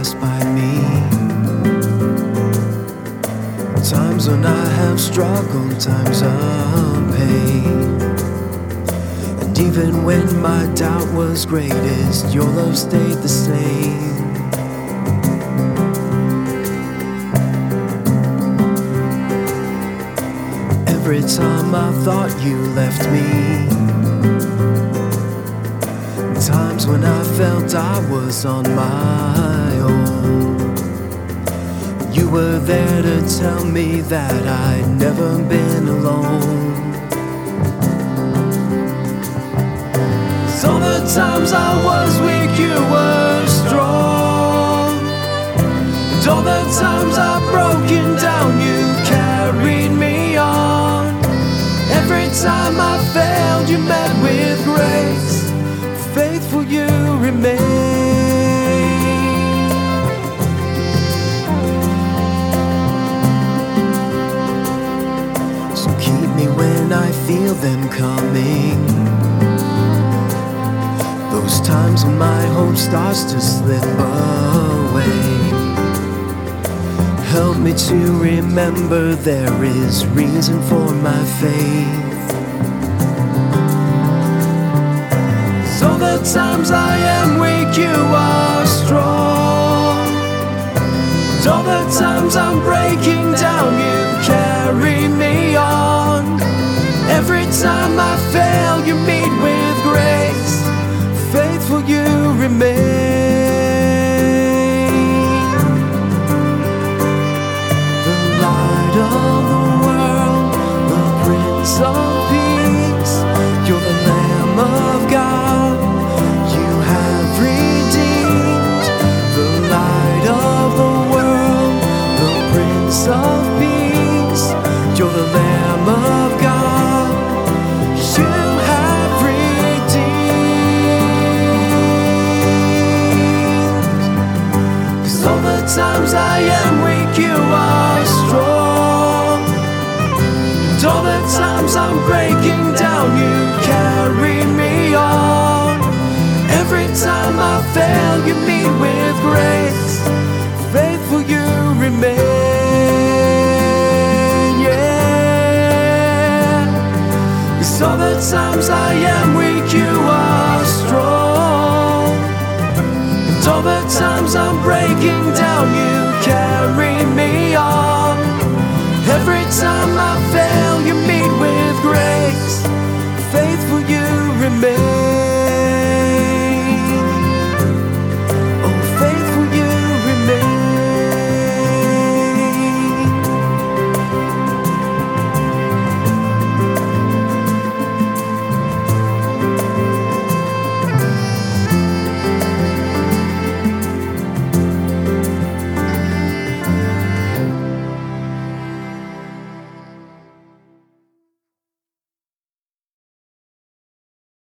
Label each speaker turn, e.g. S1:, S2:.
S1: pass by me. Times when I have struggled, times of pain. And even when my doubt was greatest, your love stayed the same. Every time I thought you left me, times when I felt I was on my own, you were there to tell me that I'd never been alone. So the times I was weak, you were strong. And all the times I've broken down, you carried me on. Every time I failed, you met with grace. Faithful you remain. So keep me when I feel them coming. Those times when my hope starts to slip away. Help me to remember there is reason for my faith. So the times I am weak, you are strong. And all the times I'm breaking down, you carry me on. Every time I fail, you meet with grace. Faithful you remain. The light of the world, the Prince of Peace, you're the Lamb of God. You have redeemed. The light of the world, the Prince of Peace, you're the Lamb of God. You have redeemed. 'Cause all the times I am weak, you are strong. And all the times I'm breaking down, you carry me on. Every time I fail, you meet with grace. Faithful you remain, yeah. 'Cause all the times I am weak, you are strong. And all the times I'm breaking down, you carry me on. Every time I fail, you meet with grace. Faithful you remain.